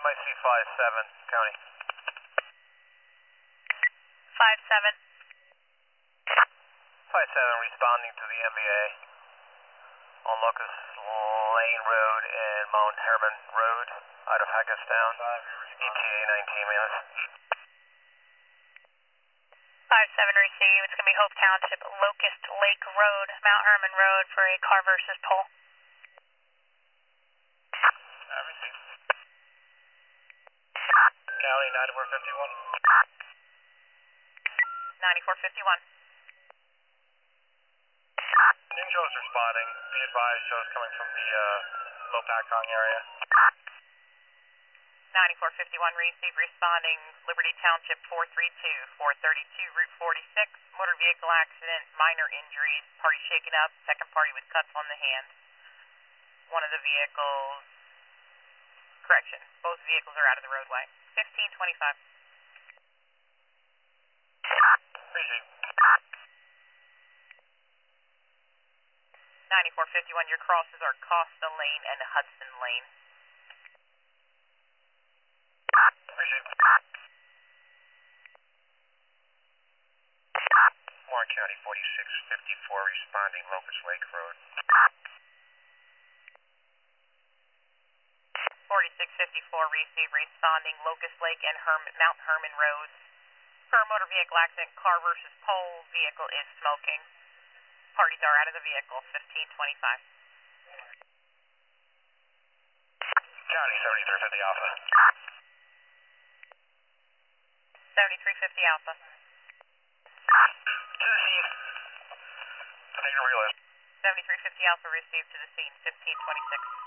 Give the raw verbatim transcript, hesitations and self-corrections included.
M I C five seven, County. five seven. five seven responding to the M V A on Locust Lane Road and Mount Herman Road out of Hackettstown. E T A nineteen minutes. five seven receive. It's going to be Hope Township, Locust Lake Road, Mount Herman Road for a car versus pole. I received. County ninety-four fifty-one. ninety-four fifty-one. New shows responding. Be advised, shows coming from the uh, Low Packong area. ninety-four fifty-one receive, responding Liberty Township four three two, four thirty-two, Route forty-six, motor vehicle accident, minor injuries, party shaken up, second party with cuts on the hand. One of the vehicles, correction, both vehicles are out of the roadway. fifteen twenty-five. Appreciate. ninety-four fifty-one, your crosses are Costa Lane and Hudson Lane. Appreciate. Warren County forty-six fifty-four responding Locust Lake Road. forty-six fifty-four receive, responding Locust Lake and Herm- Mount Herman Roads. Per motor vehicle accident, car versus pole, vehicle is smoking. Parties are out of the vehicle, fifteen twenty-five. County seventy-three fifty Alpha. seventy-three fifty Alpha. To the scene. I need to realize. seventy-three fifty Alpha received to the scene, fifteen twenty-six.